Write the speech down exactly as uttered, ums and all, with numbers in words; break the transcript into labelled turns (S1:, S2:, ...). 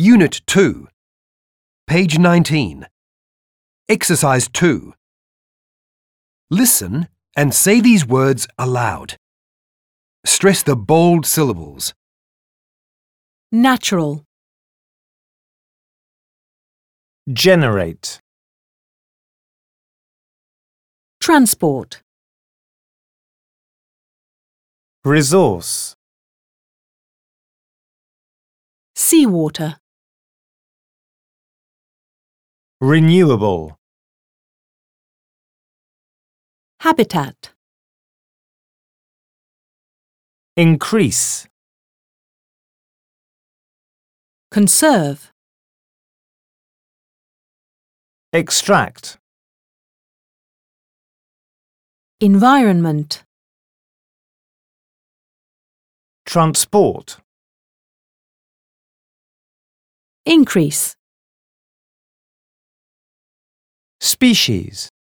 S1: Unit two, page nineteen. Exercise two. Listen and say these words aloud. Stress the bold syllables.
S2: Natural,
S3: Generate.
S2: transport,
S3: Resource.
S2: seawater,
S3: Renewable.
S2: habitat,
S3: Increase.
S2: conserve,
S3: Extract.
S2: environment,
S3: Transport.
S2: increase.
S3: Species.